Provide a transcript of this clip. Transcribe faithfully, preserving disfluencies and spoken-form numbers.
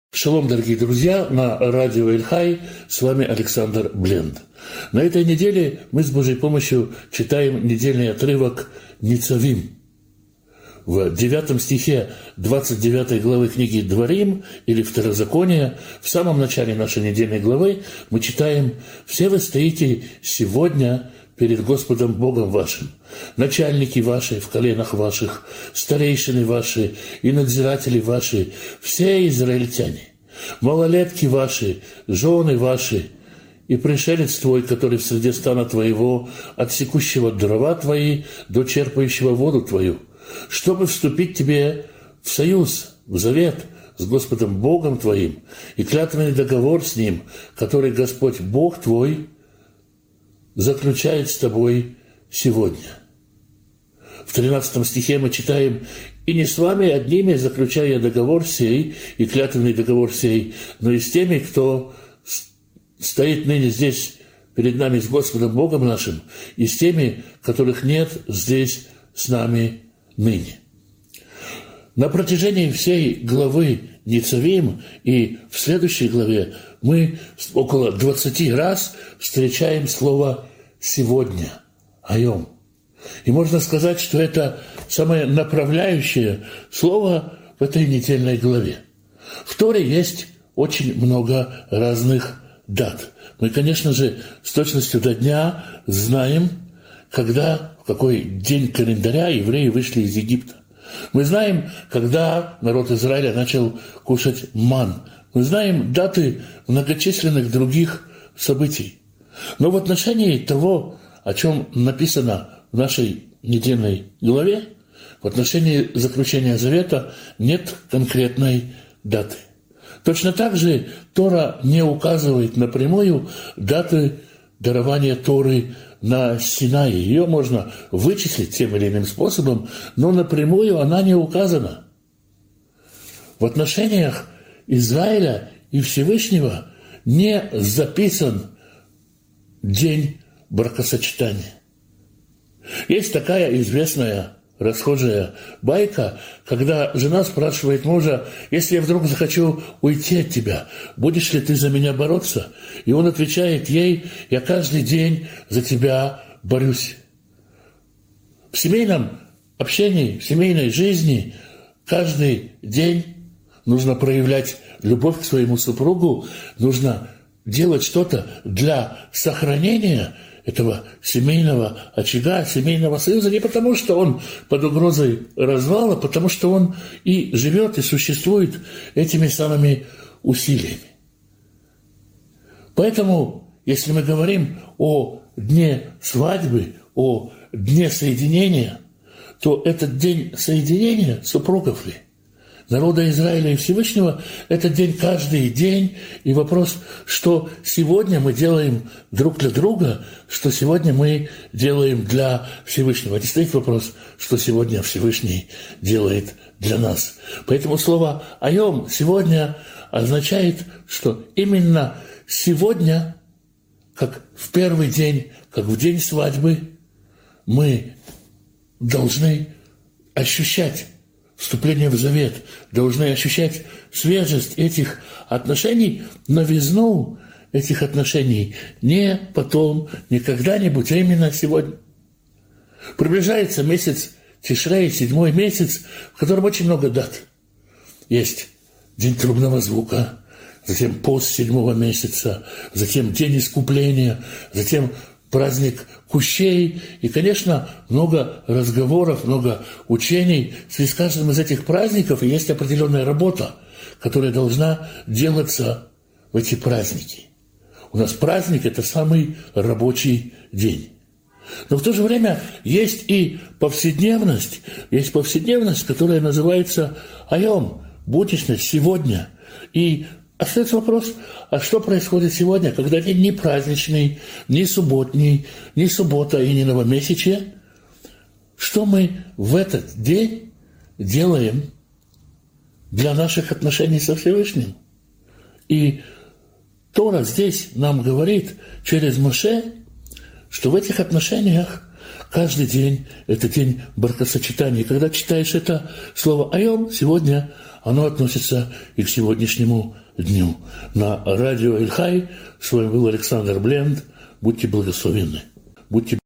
Шалом, дорогие друзья, на радио Эль-Хай, с вами Александр Бленд. На этой неделе мы с Божьей помощью читаем недельный отрывок Ницавим. В девятом стихе двадцать девятой главы книги Дворим или Второзакония, в самом начале нашей недельной главы, мы читаем: «Все вы стоите сегодня перед Господом Богом вашим, начальники ваши в коленах ваших, старейшины ваши и надзиратели ваши, все израильтяне, малолетки ваши, жены ваши, и пришелец твой, который в среде стана твоего, от секущего дрова твои до черпающего воду твою, чтобы вступить тебе в союз, в завет с Господом Богом твоим и клятвенный договор с Ним, который Господь Бог твой заключает с тобой сегодня». В тринадцатом стихе мы читаем: «И не с вами одними заключая договор сей и клятвенный договор сей, но и с теми, кто стоит ныне здесь перед нами с Господом Богом нашим, и с теми, которых нет здесь с нами ныне». На протяжении всей главы Ницавим и в следующей главе мы около двадцати раз встречаем слово «сегодня», «айом». И можно сказать, что это самое направляющее слово в этой недельной главе. В Торе есть очень много разных дат. Мы, конечно же, с точностью до дня знаем, когда, в какой день календаря евреи вышли из Египта. Мы знаем, когда народ Израиля начал кушать ман. Мы знаем даты многочисленных других событий. Но в отношении того, о чем написано в нашей недельной главе, в отношении заключения завета нет конкретной даты. Точно так же Тора не указывает напрямую даты дарования Торы на Синае. Ее можно вычислить тем или иным способом, но напрямую она не указана. В отношениях Израиля и Всевышнего не записан день бракосочетания. Есть такая известная расхожая байка, когда жена спрашивает мужа: «Если я вдруг захочу уйти от тебя, будешь ли ты за меня бороться?» И он отвечает ей: «Я каждый день за тебя борюсь». В семейном общении, в семейной жизни каждый день нужно проявлять любовь к своему супругу, нужно делать что-то для сохранения этого семейного очага, семейного союза, не потому, что он под угрозой развала, потому что он и живет, и существует этими самыми усилиями. Поэтому, если мы говорим о дне свадьбы, о дне соединения, то этот день соединения супругов ли? Народа Израиля и Всевышнего – это день каждый день. И вопрос, что сегодня мы делаем друг для друга, что сегодня мы делаем для Всевышнего. Не стоит вопрос, что сегодня Всевышний делает для нас. Поэтому слово «айом» сегодня означает, что именно сегодня, как в первый день, как в день свадьбы, мы должны ощущать вступление в завет, должны ощущать свежесть этих отношений, новизну этих отношений не потом, не когда-нибудь, а именно сегодня. Приближается месяц Тишрей, седьмой месяц, в котором очень много дат. Есть день трубного звука, затем пост седьмого месяца, затем день искупления, затем праздник кущей, и, конечно, много разговоров, много учений. В связи с каждым из этих праздников есть определенная работа, которая должна делаться в эти праздники. У нас праздник – это самый рабочий день. Но в то же время есть и повседневность, есть повседневность, которая называется айом, будничность, сегодня. И остается вопрос, а что происходит сегодня, когда день не праздничный, не субботний, не суббота и не новомесячие? Что мы в этот день делаем для наших отношений со Всевышним? И Тора здесь нам говорит через Моше, что в этих отношениях каждый день – это день бракосочетания. И когда читаешь это слово «айом» сегодня, оно относится и к сегодняшнему дню. На радио Эль-Хай с вами был Александр Бленд. Будьте благословенны. Будьте